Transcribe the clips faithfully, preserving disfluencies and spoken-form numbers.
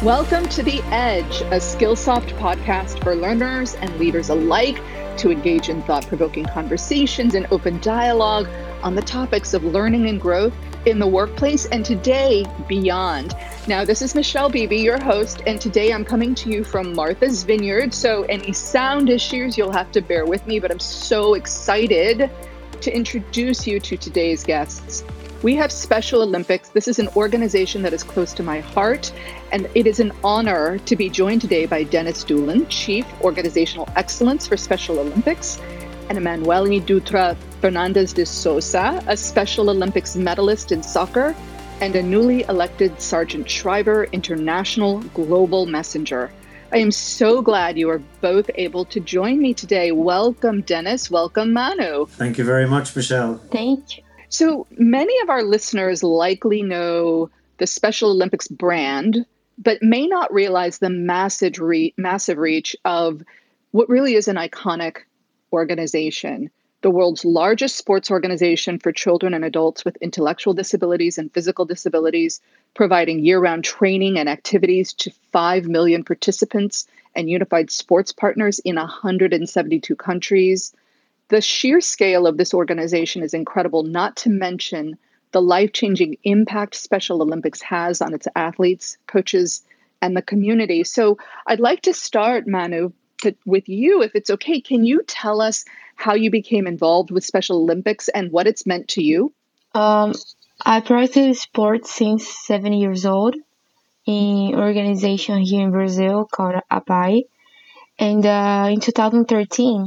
Welcome to The Edge, a Skillsoft podcast for learners and leaders alike to engage in thought-provoking conversations and open dialogue on the topics of learning and growth in the workplace and today beyond. Now, this is Michelle Beebe, your host, and today I'm coming to you from Martha's Vineyard. So any sound issues, you'll have to bear with me, but I'm so excited to introduce you to today's guests. We have Special Olympics. This is an organization that is close to my heart, and it is an honor to be joined today by Dennis Doolan, Chief Organizational Excellence for Special Olympics, and Emanuele Dutra Fernandez de Sousa, a Special Olympics medalist in soccer, and a newly elected Sergeant Shriver International Global Messenger. I am so glad you are both able to join me today. Welcome, Dennis. Welcome, Manu. Thank you very much, Michelle. Thank you. So many of our listeners likely know the Special Olympics brand, but may not realize the massive, re- massive reach of what really is an iconic organization, the world's largest sports organization for children and adults with intellectual disabilities and physical disabilities, providing year-round training and activities to five million participants and unified sports partners in one hundred seventy-two countries. The sheer scale of this organization is incredible, not to mention the life-changing impact Special Olympics has on its athletes, coaches, and the community. So I'd like to start, Manu, with you, if it's okay. Can you tell us how you became involved with Special Olympics and what it's meant to you? Um, I practice sports since seven years old in an organization here in Brazil called A P A I. And uh, in two thousand thirteen,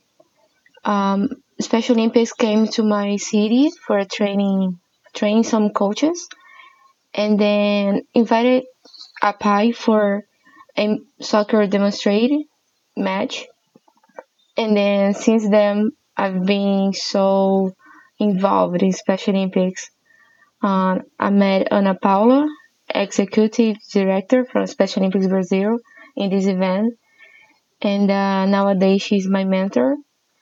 um, Special Olympics came to my city for a training, training some coaches, and then invited A P A I for a soccer demonstrated match. And then since then, I've been so involved in Special Olympics. Um, I met Ana Paula, Executive Director from Special Olympics Brazil, in this event. And uh, nowadays, she's my mentor.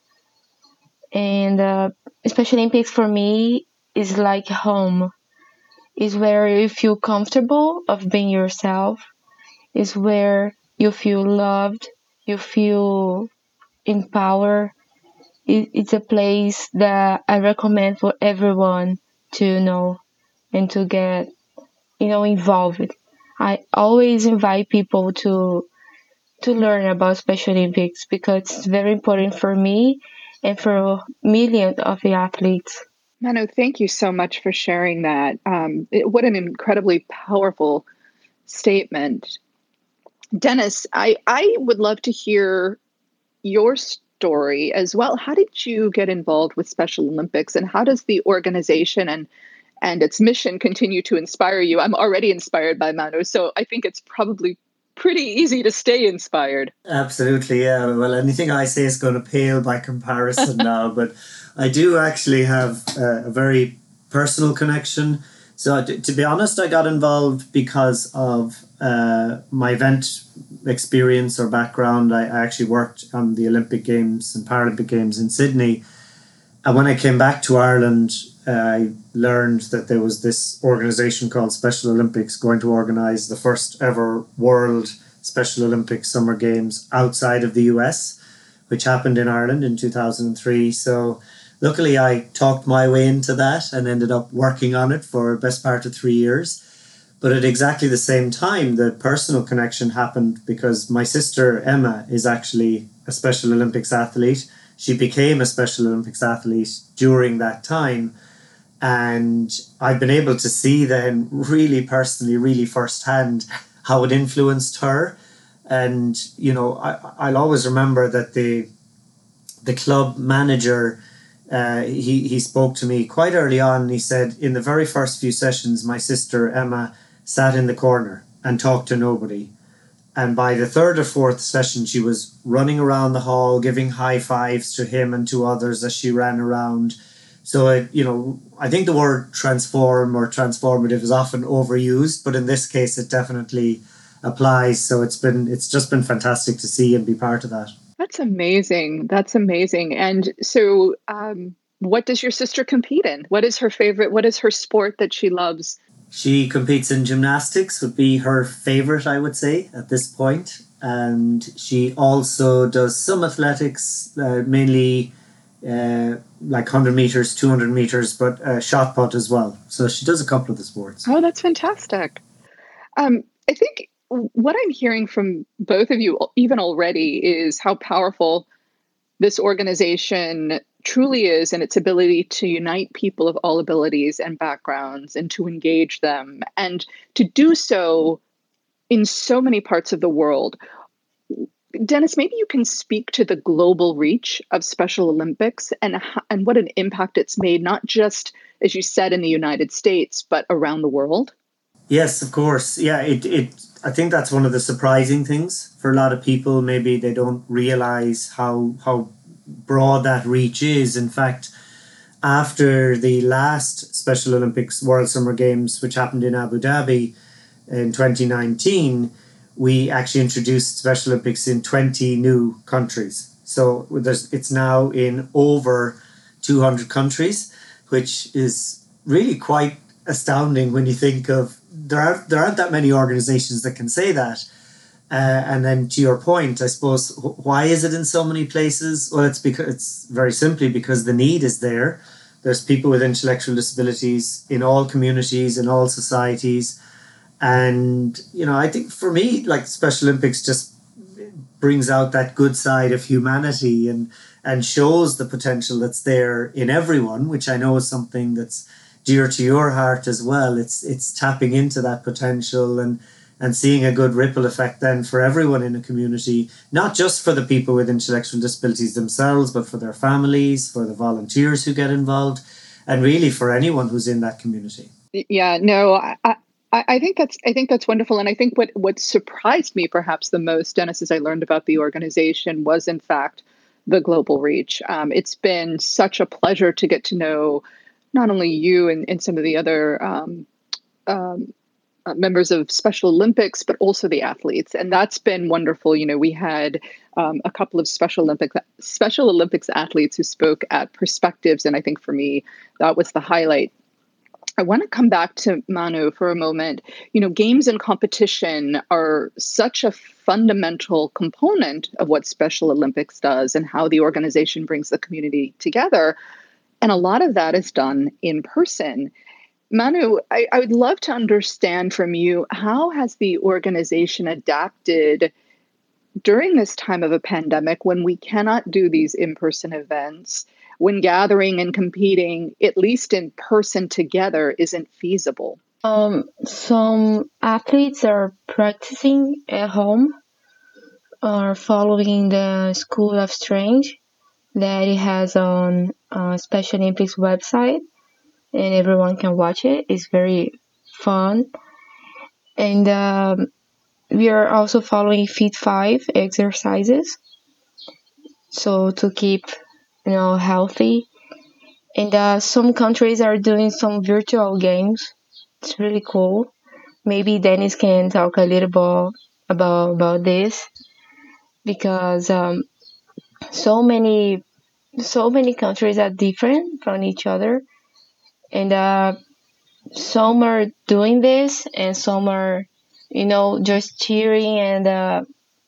And uh, Special Olympics for me is like home. It's where you feel comfortable of being yourself. It's where you feel loved. You feel empowered. It, it's a place that I recommend for everyone to know and to get, you know, involved. I always invite people to to learn about Special Olympics because it's very important for me and for millions of the athletes. Manu, thank you so much for sharing that. Um, it, what an incredibly powerful statement. Dennis, I, I would love to hear your story as well. How did you get involved with Special Olympics, and how does the organization and and its mission continue to inspire you? I'm already inspired by Manu, so I think it's probably pretty easy to stay inspired. Absolutely, yeah. Well, anything I say is going to pale by comparison now, but I do actually have a, a very personal connection. So to, to be honest, I got involved because of uh, my event experience or background. I, I actually worked on the Olympic Games and Paralympic Games in Sydney. And when I came back to Ireland, uh, I learned that there was this organisation called Special Olympics going to organise the first ever World Special Olympics Summer Games outside of the U S, which happened in Ireland in two thousand three. So luckily I talked my way into that and ended up working on it for the best part of three years. But at exactly the same time, the personal connection happened because my sister Emma is actually a Special Olympics athlete. She became a Special Olympics athlete during that time. And I've been able to see then really personally, really firsthand how it influenced her. And, you know, I, I'll always remember that the the club manager, uh, he, he spoke to me quite early on. And he said, in the very first few sessions, my sister Emma sat in the corner and talked to nobody. And by the third or fourth session, she was running around the hall, giving high fives to him and to others as she ran around. So, it, you know, I think the word transform or transformative is often overused, but in this case, it definitely applies. So it's been, it's just been fantastic to see and be part of that. That's amazing. That's amazing. And so, um, what does your sister compete in? What is her favorite? What is her sport that she loves? She competes in gymnastics, would be her favorite, I would say, at this point. And she also does some athletics, uh, mainly uh, like one hundred meters, two hundred meters, but uh, shot put as well. So she does a couple of the sports. Oh, that's fantastic. Um, I think what I'm hearing from both of you, even already, is how powerful this organization truly is and its ability to unite people of all abilities and backgrounds and to engage them and to do so in so many parts of the world. Dennis, maybe you can speak to the global reach of Special Olympics and and what an impact it's made, not just, as you said, in the United States, but around the world. Yes, of course. Yeah, it, it I think that's one of the surprising things for a lot of people. Maybe they don't realize how how broad that reach is. In fact, after the last Special Olympics World Summer Games, which happened in Abu Dhabi in twenty nineteen, we actually introduced Special Olympics in twenty new countries. So there's, it's now in over two hundred countries, which is really quite astounding when you think of there aren't, there aren't that many organizations that can say that. Uh, and then to your point, I suppose, why is it in so many places? Well, it's because it's very simply because the need is there. There's people with intellectual disabilities in all communities, in all societies. And, you know, I think for me, like Special Olympics just brings out that good side of humanity and, and shows the potential that's there in everyone, which I know is something that's dear to your heart as well. It's it's tapping into that potential and and seeing a good ripple effect then for everyone in a community, not just for the people with intellectual disabilities themselves, but for their families, for the volunteers who get involved, and really for anyone who's in that community. Yeah, no, I, I, I think that's I think that's wonderful. And I think what, what surprised me perhaps the most, Dennis, as I learned about the organization was in fact the global reach. Um, it's been such a pleasure to get to know not only you and, and some of the other um, um, uh, members of Special Olympics, but also the athletes. And that's been wonderful. You know, we had um, a couple of Special Olympics, Special Olympics athletes who spoke at Perspectives. And I think for me, that was the highlight. I want to come back to Manu for a moment. You know, games and competition are such a fundamental component of what Special Olympics does and how the organization brings the community together. And a lot of that is done in person. Manu, I, I would love to understand from you, how has the organization adapted during this time of a pandemic when we cannot do these in-person events, when gathering and competing, at least in person together, isn't feasible? Um, some athletes are practicing at home or following the School of Strange that it has on uh, Special Olympics website, and everyone can watch it. It's very fun. And um, we are also following Fit five exercises, so to keep, you know, healthy. And uh, some countries are doing some virtual games. It's really cool. Maybe Dennis can talk a little bit about about this, because um, so many so many countries are different from each other, and uh, some are doing this and some are, you know, just cheering and uh,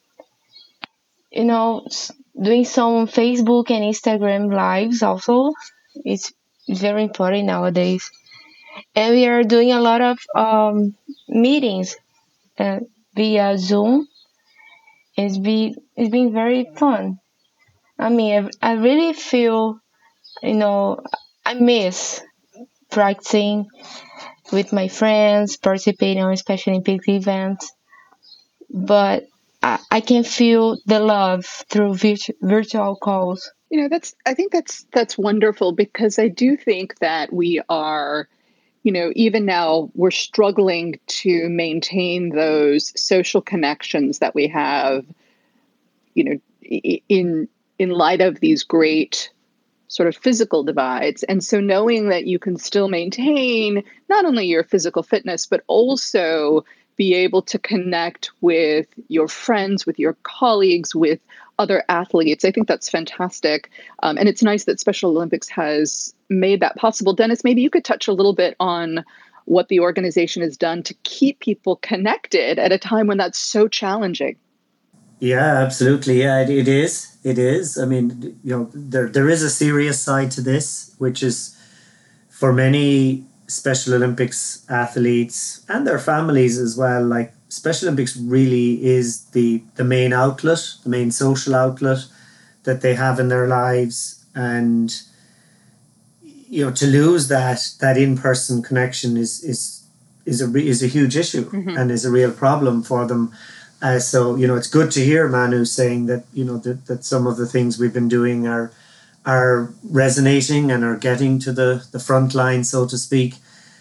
you know, doing some Facebook and Instagram lives also. It's very important nowadays, and we are doing a lot of um, meetings uh, via Zoom. It's be it's been very fun. I mean, I, I really feel, you know, I miss practicing with my friends, participating on Special Olympics events, but I, I can feel the love through virtu- virtual calls. You know, that's I think that's that's wonderful, because I do think that we are, you know, even now we're struggling to maintain those social connections that we have, you know, in in light of these great sort of physical divides. And so knowing that you can still maintain not only your physical fitness, but also be able to connect with your friends, with your colleagues, with other athletes, I think that's fantastic. Um, and it's nice that Special Olympics has made that possible. Dennis, maybe you could touch a little bit on what the organization has done to keep people connected at a time when that's so challenging. Yeah, absolutely. Yeah, it, it is. It is. I mean, you know, there there is a serious side to this, which is for many Special Olympics athletes and their families as well. Like Special Olympics really is the the main outlet, the main social outlet that they have in their lives, and you know, to lose that that in person connection is is is a is a huge issue mm-hmm. and is a real problem for them. Uh, so, you know, it's good to hear Manu saying that, you know, that, that some of the things we've been doing are are resonating and are getting to the, the front line, so to speak.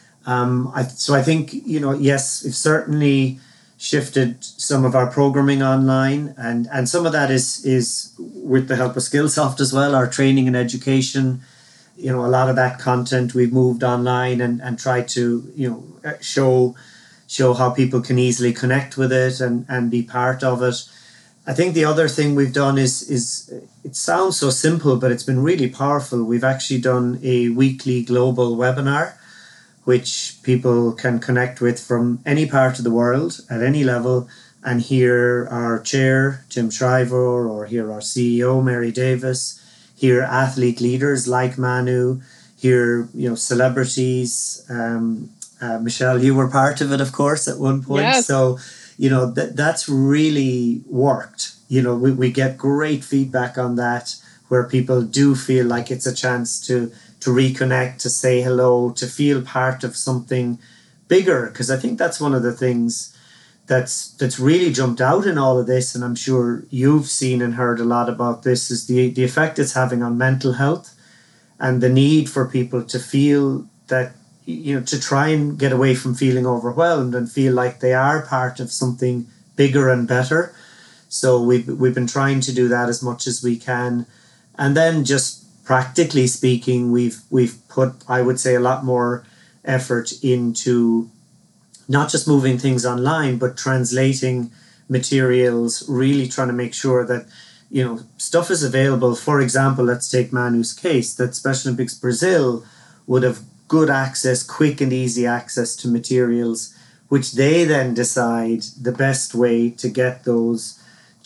Um, I, so I think, you know, yes, we've certainly shifted some of our programming online, and, and some of that is is with the help of Skillsoft as well, our training and education. You know, a lot of that content we've moved online and, and tried to, you know, show show how people can easily connect with it and, and be part of it. I think the other thing we've done is, is it sounds so simple, but it's been really powerful. We've actually done a weekly global webinar, which people can connect with from any part of the world at any level and hear our chair, Tim Shriver, or hear our C E O, Mary Davis, hear athlete leaders like Manu, hear, you know, celebrities, um, Uh, Michelle, you were part of it, of course, at one point. Yes. So, you know, that that's really worked. You know, we, we get great feedback on that, where people do feel like it's a chance to to reconnect, to say hello, to feel part of something bigger. Because I think that's one of the things that's that's really jumped out in all of this, and I'm sure you've seen and heard a lot about this, is the, the effect it's having on mental health and the need for people to feel that, you know, to try and get away from feeling overwhelmed and feel like they are part of something bigger and better. So we've, we've been trying to do that as much as we can. And then just practically speaking, we've, we've put, I would say, a lot more effort into not just moving things online, but translating materials, really trying to make sure that, you know, stuff is available. For example, let's take Manu's case, that Special Olympics Brazil would have good access, quick and easy access to materials, which they then decide the best way to get those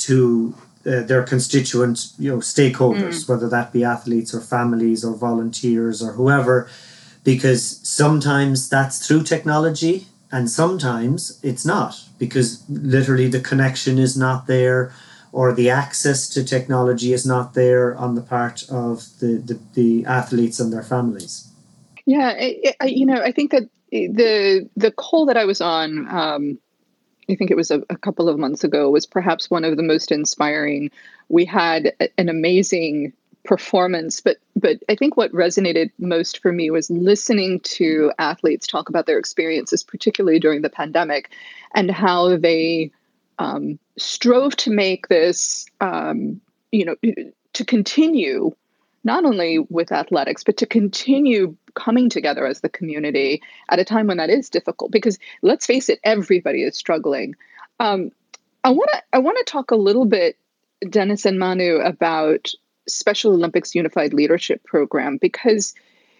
to uh, their constituent, you know, stakeholders, mm. whether that be athletes or families or volunteers or whoever, because sometimes that's through technology and sometimes it's not, because literally the connection is not there or the access to technology is not there on the part of the, the, the athletes and their families. Yeah, I, I, you know, I think that the the call that I was on, um, I think it was a, a couple of months ago, was perhaps one of the most inspiring. We had a, an amazing performance, but but I think what resonated most for me was listening to athletes talk about their experiences, particularly during the pandemic, and how they um, strove to make this, um, you know, to continue not only with athletics, but to continue coming together as the community at a time when that is difficult, because let's face it, everybody is struggling. Um, I want to I want to talk a little bit, Dennis and Manu, about Special Olympics Unified Leadership Program, because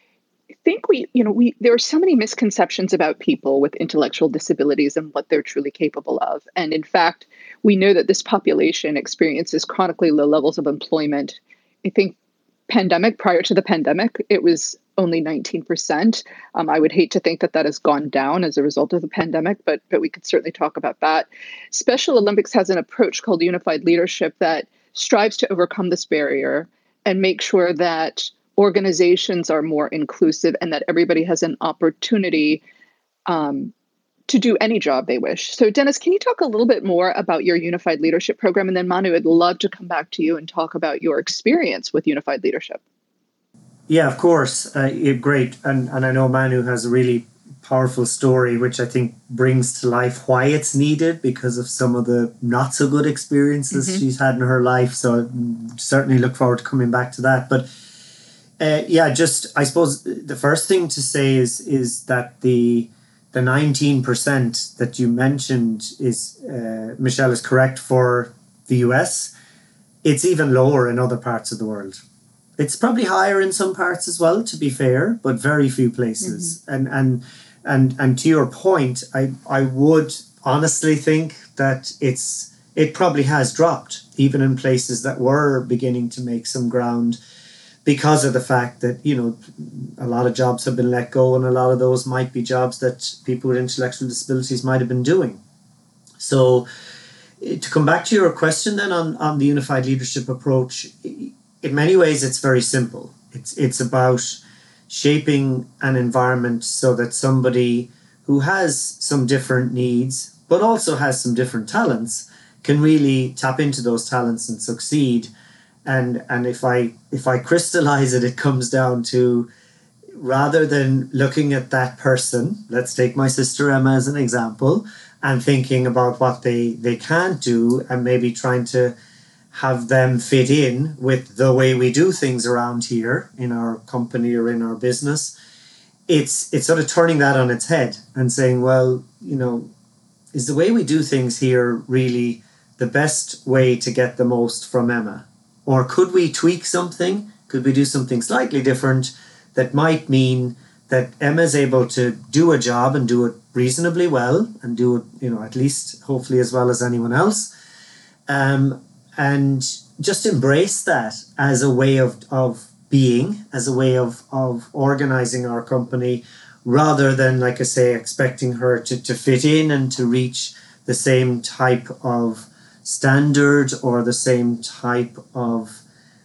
I think we, you know, we there are so many misconceptions about people with intellectual disabilities and what they're truly capable of. And in fact, we know that this population experiences chronically low levels of employment. I think pandemic, prior to the pandemic, it was only nineteen percent. Um, I would hate to think that that has gone down as a result of the pandemic, but but we could certainly talk about that. Special Olympics has an approach called Unified Leadership that strives to overcome this barrier and make sure that organizations are more inclusive and that everybody has an opportunity um, to do any job they wish. So Dennis, can you talk a little bit more about your Unified Leadership Program? And then Manu, I'd love to come back to you and talk about your experience with Unified Leadership. Yeah, of course. Uh, yeah, great. And, and I know Manu has a really powerful story, which I think brings to life why it's needed because of some of the not so good experiences mm-hmm. she's had in her life. So I certainly look forward to coming back to that. But uh, yeah, just I suppose the first thing to say is is that the the nineteen percent that you mentioned is, uh, Michelle is correct, for the U S. It's even lower in other parts of the world. It's probably higher in some parts as well, to be fair, but very few places. Mm-hmm. And and and and to your point, I I would honestly think that it's it probably has dropped even in places that were beginning to make some ground, because of the fact that, you know, a lot of jobs have been let go, and a lot of those might be jobs that people with intellectual disabilities might have been doing. So to come back to your question then on, on the unified leadership approach, in many ways it's very simple. It's it's about shaping an environment so that somebody who has some different needs but also has some different talents can really tap into those talents and succeed. And and if I if I crystallize it, it comes down to, rather than looking at that person, let's take my sister Emma as an example, and thinking about what they, they can't do and maybe trying to have them fit in with the way we do things around here in our company or in our business. It's it's sort of turning that on its head and saying, well, you know, is the way we do things here really the best way to get the most from Emma? Or could we tweak something? Could we do something slightly different that might mean that Emma's able to do a job and do it reasonably well, and do it, you know, at least hopefully as well as anyone else, um, and just embrace that as a way of of being, as a way of of organizing our company, rather than, like I say, expecting her to, to fit in and to reach the same type of standard or the same type of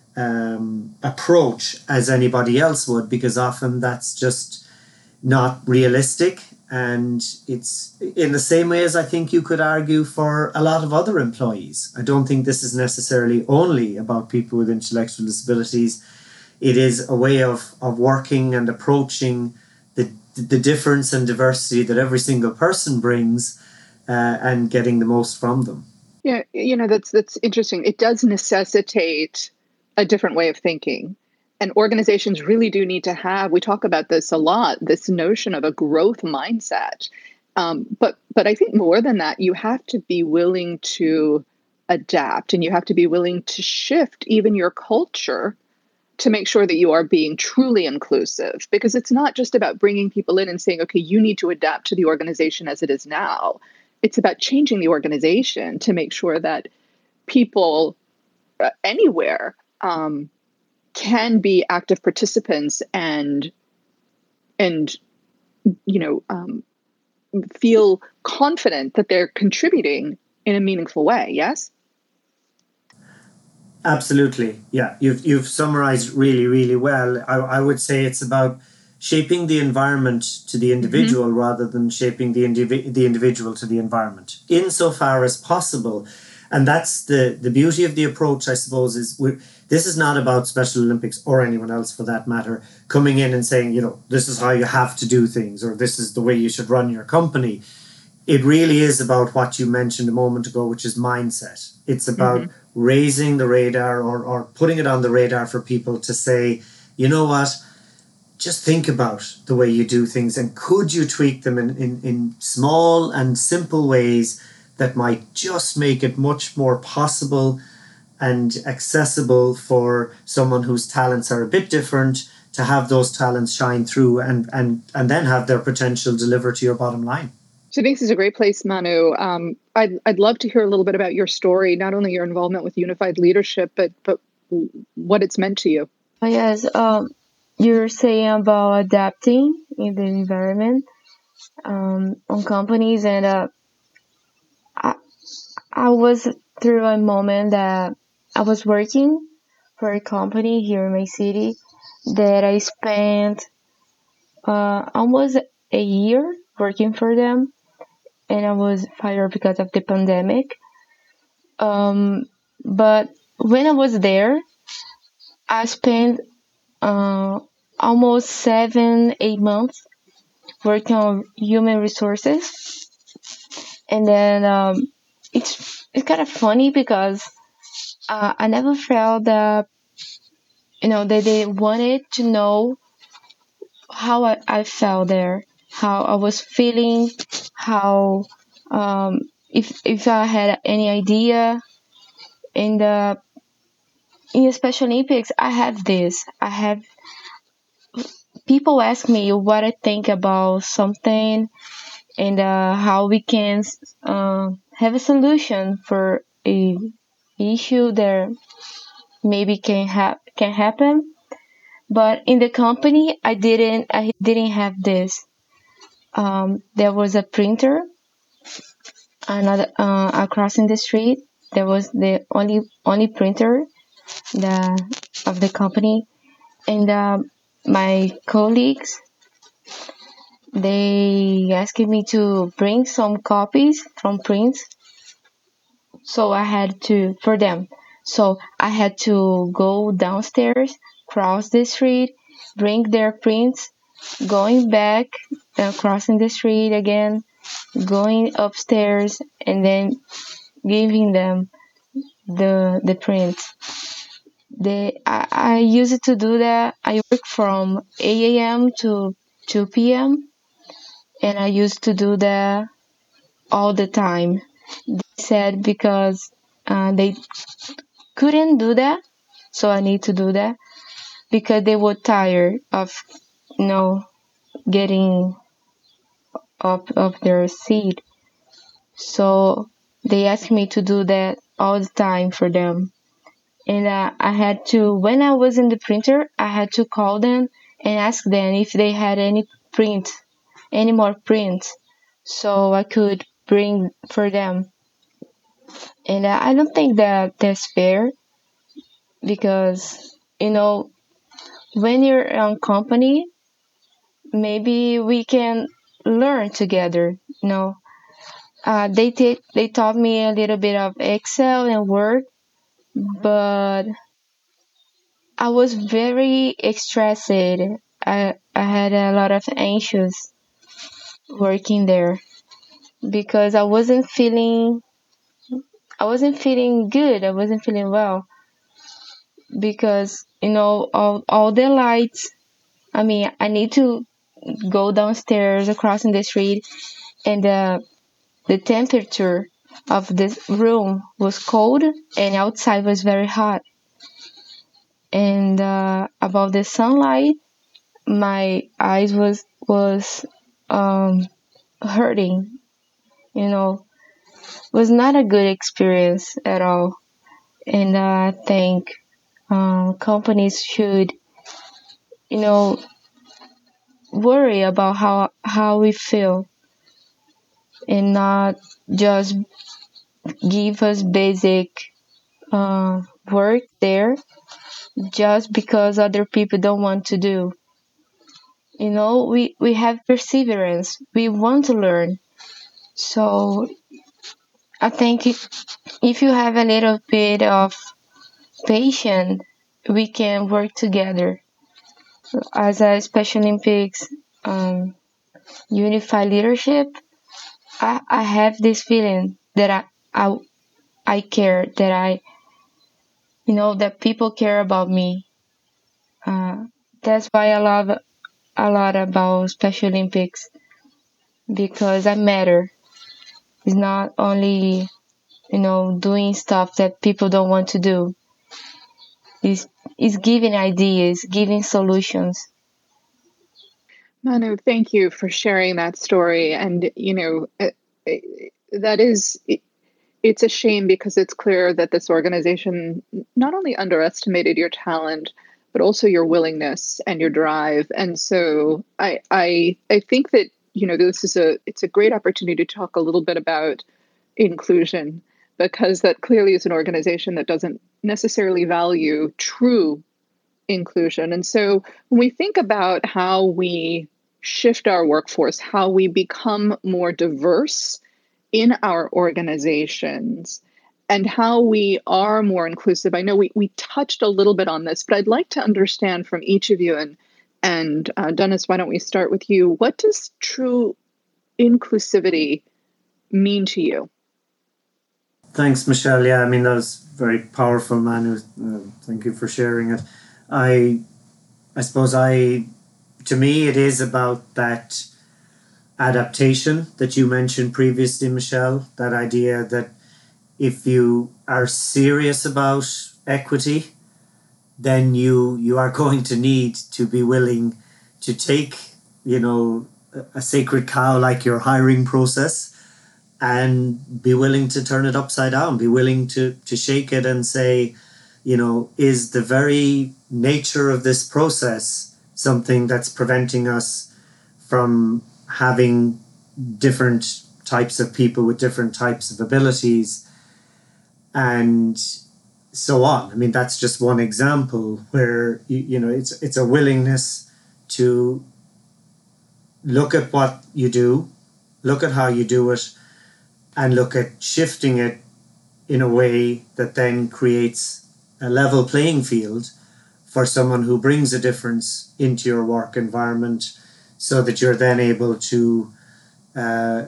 um, approach as anybody else would, because often that's just not realistic. And it's in the same way as I think you could argue for a lot of other employees. I don't think this is necessarily only about people with intellectual disabilities. It is a way of, of working and approaching the, the difference and diversity that every single person brings, uh, and getting the most from them. Yeah, you know, that's that's interesting. It does necessitate a different way of thinking. And organizations really do need to have, we talk about this a lot, this notion of a growth mindset. Um, but but I think more than that, you have to be willing to adapt, and you have to be willing to shift even your culture to make sure that you are being truly inclusive. Because it's not just about bringing people in and saying, okay, you need to adapt to the organization as it is now. It's about changing the organization to make sure that people uh, anywhere um, can be active participants and and you know um, feel confident that they're contributing in a meaningful way. Yes. Absolutely, yeah. You've you've summarized really really well. I I would say it's about shaping the environment to the individual, mm-hmm. rather than shaping the indivi- the individual to the environment, insofar as possible. And that's the, the beauty of the approach, I suppose, is we're, this is not about Special Olympics or anyone else for that matter, coming in and saying, you know, this is how you have to do things, or this is the way you should run your company. It really is about what you mentioned a moment ago, which is mindset. It's about mm-hmm. raising the radar, or, or putting it on the radar for people to say, you know what, just think about the way you do things, and could you tweak them in, in, in small and simple ways that might just make it much more possible and accessible for someone whose talents are a bit different to have those talents shine through, and, and, and then have their potential deliver to your bottom line. So I think this is a great place, Manu. Um, I'd, I'd love to hear a little bit about your story, not only your involvement with Unified Leadership, but but what it's meant to you. Oh, yes, um, you're saying about adapting in the environment um, on companies, and uh, I, I was through a moment that I was working for a company here in my city that I spent uh, almost a year working for them, and I was fired because of the pandemic. Um, but when I was there, I spent uh, almost seven, eight months working on human resources. And then um, it's it's kind of funny because uh, I never felt that, you know, that they wanted to know how I, I felt there, how I was feeling, how um, if if I had any idea. And uh, in the Special Olympics, I have this. I have people ask me what I think about something and uh, how we can uh, have a solution for a issue that maybe can ha- can happen. But in the company, I didn't I didn't have this. Um, there was a printer another uh, across in the street. There was the only only printer the of the company, and um, my colleagues they asked me to bring some copies from prints. So I had to for them. So I had to go downstairs, cross the street, bring their prints, going back, uh, crossing the street again, going upstairs, and then giving them the the prints. They I, I used to do that. I work from eight a m to two p m and I used to do that all the time. They said because uh, they couldn't do that, so I need to do that because they were tired of you know getting up of their seat. So they asked me to do that all the time for them. And uh, I had to, when I was in the printer, I had to call them and ask them if they had any print, any more prints, so I could bring for them. And uh, I don't think that that's fair because, you know, when you're on company, maybe we can learn together, you know. Uh, they, t- they taught me a little bit of Excel and Word, but I was very stressed. I, I had a lot of anxious working there because I wasn't feeling I wasn't feeling good. I wasn't feeling well because you know all all the lights. I mean, I need to go downstairs across in the street, and the the temperature of this room was cold, and outside was very hot. And uh, about the sunlight, my eyes was was um, hurting. You know, was not a good experience at all. And I think um, companies should, you know, worry about how how we feel and not just give us basic uh, work there just because other people don't want to do. You know, we, we have perseverance. We want to learn. So I think if, if you have a little bit of patience, we can work together. As a Special Olympics um, unified leadership, I, I have this feeling that I, I I care, that I you know that people care about me. Uh, that's why I love a lot about Special Olympics because I matter. It's not only you know doing stuff that people don't want to do. It's it's giving ideas, giving solutions. Manu, thank you for sharing that story. And, you know, it, it, that is, it, it's a shame because it's clear that this organization not only underestimated your talent, but also your willingness and your drive. And so I, I, I think that, you know, this is a, it's a great opportunity to talk a little bit about inclusion because that clearly is an organization that doesn't necessarily value true inclusion. And so when we think about how we shift our workforce, how we become more diverse in our organizations, and how we are more inclusive, I know we, we touched a little bit on this, but I'd like to understand from each of you, and, and uh, Dennis, why don't we start with you? What does true inclusivity mean to you? Thanks, Michelle. Yeah, I mean, that was very powerful, Manu. Uh, thank you for sharing it. I, I suppose I, to me, it is about that adaptation that you mentioned previously, Michelle. That idea that if you are serious about equity, then you you are going to need to be willing to take, you know, a sacred cow like your hiring process and be willing to turn it upside down, be willing to, to shake it and say, you know, is the very nature of this process something that's preventing us from having different types of people with different types of abilities and so on. I mean, that's just one example where, you, you know, it's it's a willingness to look at what you do, look at how you do it, and look at shifting it in a way that then creates a level playing field for someone who brings a difference into your work environment, so that you're then able to uh,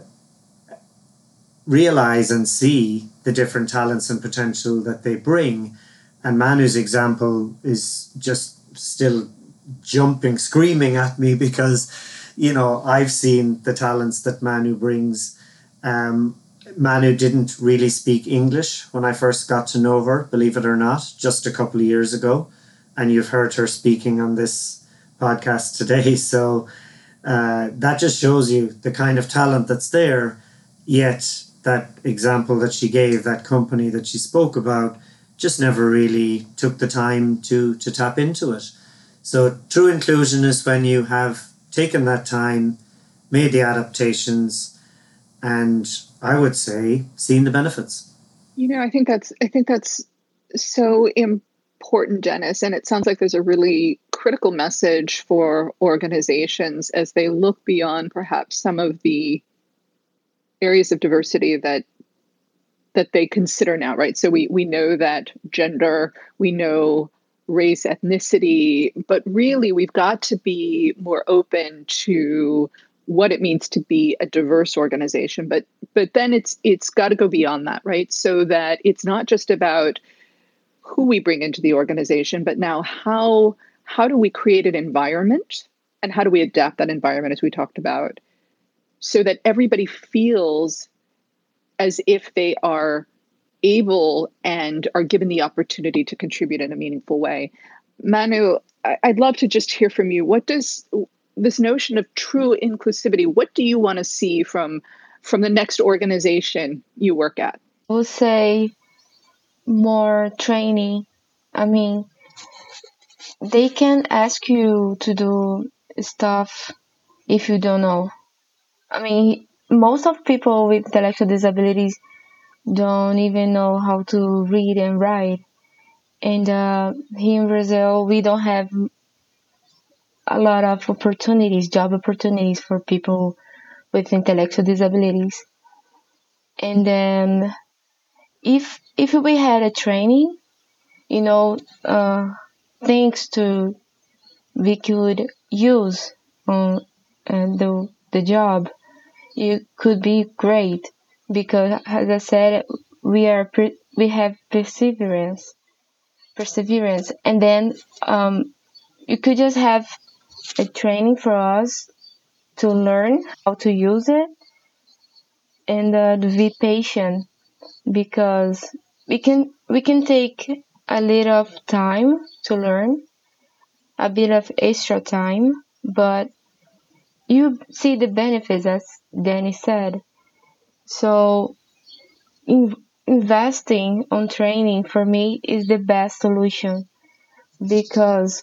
realize and see the different talents and potential that they bring. And Manu's example is just still jumping, screaming at me because, you know, I've seen the talents that Manu brings. Um, Manu didn't really speak English when I first got to know her, believe it or not, just a couple of years ago. And you've heard her speaking on this podcast today. So uh, that just shows you the kind of talent that's there. Yet that example that she gave, that company that she spoke about, just never really took the time to, to tap into it. So true inclusion is when you have taken that time, made the adaptations, and I would say seen the benefits. You know, I think that's I think that's so important, Dennis. And it sounds like there's a really critical message for organizations as they look beyond perhaps some of the areas of diversity that that they consider now, right? So we we know that gender, we know race, ethnicity, but really we've got to be more open to what it means to be a diverse organization. But but then it's it's got to go beyond that, right? So that it's not just about who we bring into the organization, but now how how do we create an environment and how do we adapt that environment, as we talked about, so that everybody feels as if they are able and are given the opportunity to contribute in a meaningful way. Manu, I'd love to just hear from you. What does this notion of true inclusivity, what do you want to see from, from the next organization you work at? I would say more training. I mean, they can ask you to do stuff if you don't know. I mean, most of people with intellectual disabilities don't even know how to read and write. And uh, here in Brazil, we don't have a lot of opportunities, job opportunities for people with intellectual disabilities. And then if if we had a training, you know, uh, things to we could use on uh, the the job, it could be great because, as I said, we are pre- we have perseverance, perseverance, and then um, you could just have a training for us to learn how to use it and uh, to be patient because we can we can take a little of time to learn, a bit of extra time, but you see the benefits, as Danny said. So in, investing on training for me is the best solution because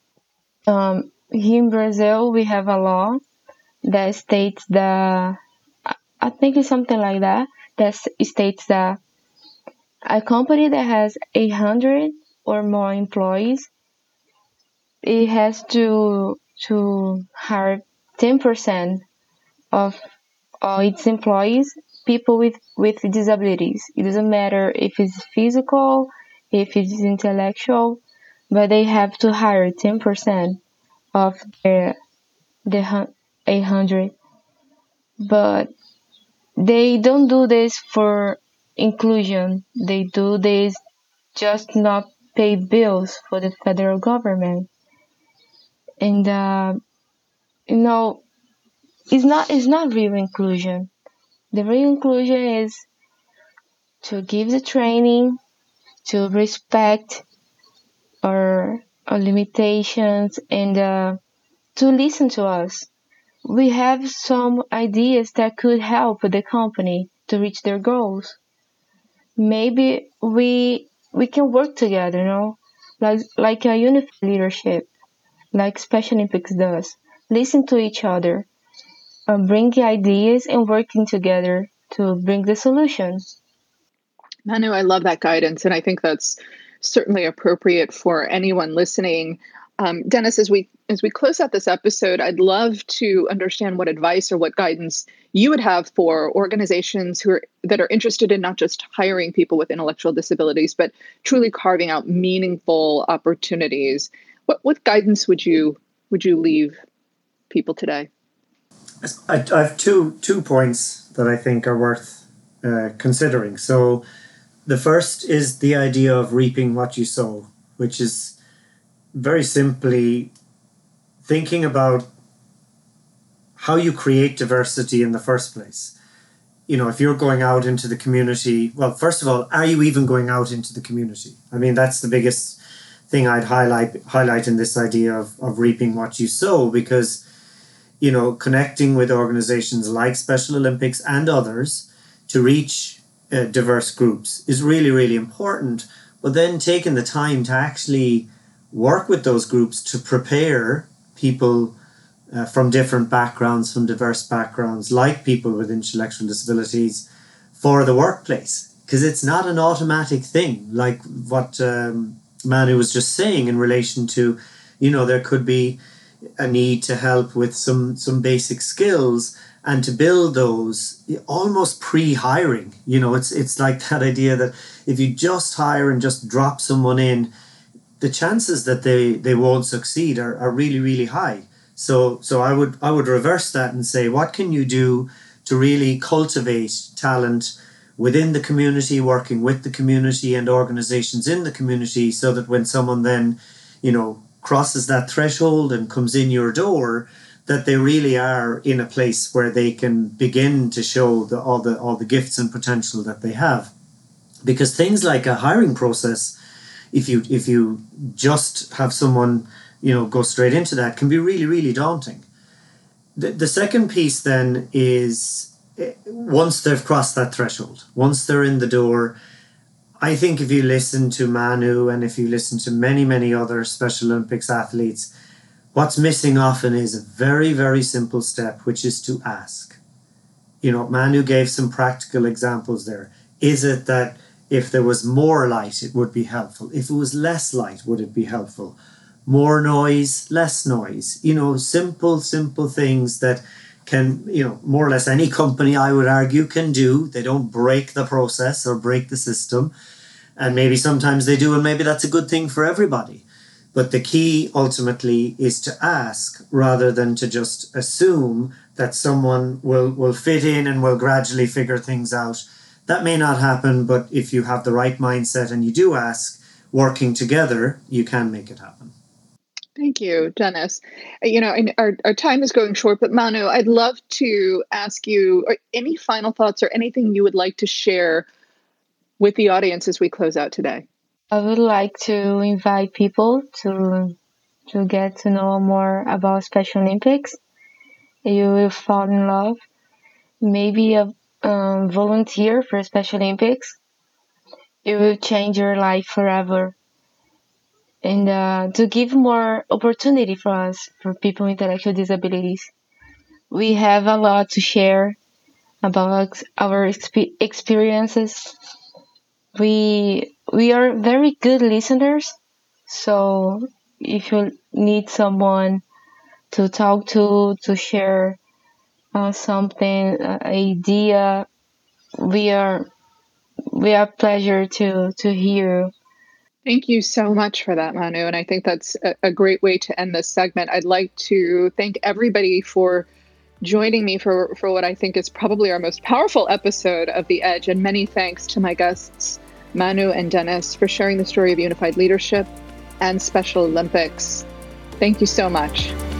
um, here in Brazil we have a law that states that I think it's something like that that states that a company that has a hundred or more employees, it has to to hire ten percent of all its employees people with with disabilities. It doesn't matter if it's physical, if it's intellectual, but they have to hire ten percent of their the eight hundred. But they don't do this for inclusion. They do this just not pay bills for the federal government. And uh, you know, it's not it's not real inclusion. The real inclusion is to give the training, to respect our, our limitations, and uh, to listen to us. We have some ideas that could help the company to reach their goals. Maybe we we can work together, you know, like like a unified leadership, like Special Olympics does. Listen to each other, uh, bring ideas, and working together to bring the solution. Manu, I love that guidance, and I think that's certainly appropriate for anyone listening. Um, Dennis, as we as we close out this episode, I'd love to understand what advice or what guidance you would have for organizations who are that are interested in not just hiring people with intellectual disabilities, but truly carving out meaningful opportunities. What what guidance would you would you leave people today? I, I have two two points that I think are worth uh, considering. So the first is the idea of reaping what you sow, which is very simply thinking about how you create diversity in the first place. You know, if you're going out into the community, well, first of all, are you even going out into the community? I mean, that's the biggest thing I'd highlight highlight in this idea of, of reaping what you sow, because, you know, connecting with organizations like Special Olympics and others to reach uh, diverse groups is really, really important. But then taking the time to actually work with those groups to prepare people uh, from different backgrounds, from diverse backgrounds, like people with intellectual disabilities, for the workplace. Because it's not an automatic thing, like what um, Manu was just saying in relation to, you know, there could be a need to help with some some basic skills and to build those almost pre-hiring. You know, it's it's like that idea that if you just hire and just drop someone in, the chances that they, they won't succeed are, are really, really high. So so I would I would reverse that and say, what can you do to really cultivate talent within the community, working with the community and organizations in the community, so that when someone then, you know, crosses that threshold and comes in your door, that they really are in a place where they can begin to show the, all the all the gifts and potential that they have. Because things like a hiring process, if you if you just have someone, you know, go straight into that, can be really, really daunting. The, the second piece then is, once they've crossed that threshold, once they're in the door, I think if you listen to Manu and if you listen to many, many other Special Olympics athletes, what's missing often is a very, very simple step, which is to ask. You know, Manu gave some practical examples there. Is it that if there was more light, it would be helpful? If it was less light, would it be helpful? More noise, less noise? You know, simple, simple things that can, you know, more or less any company, I would argue, can do. They don't break the process or break the system. And maybe sometimes they do, and maybe that's a good thing for everybody. But the key ultimately is to ask rather than to just assume that someone will, will fit in and will gradually figure things out. That may not happen, but if you have the right mindset and you do ask, working together, you can make it happen. Thank you, Dennis. You know, and our, our time is going short, but Manu, I'd love to ask you any final thoughts or anything you would like to share with the audience as we close out today. I would like to invite people to to get to know more about Special Olympics. You will fall in love. Maybe a um, volunteer for Special Olympics. It will change your life forever. And uh, to give more opportunity for us, for people with intellectual disabilities. We have a lot to share about our exp- experiences. We we are very good listeners, so if you need someone to talk to, to share uh, something, uh, idea, we are we are pleasure to to hear. Thank you so much for that, Manu. And I think that's a, a great way to end this segment. I'd like to thank everybody for joining me for, for what I think is probably our most powerful episode of The Edge. And many thanks to my guests, Manu and Dennis, for sharing the story of unified leadership and Special Olympics. Thank you so much.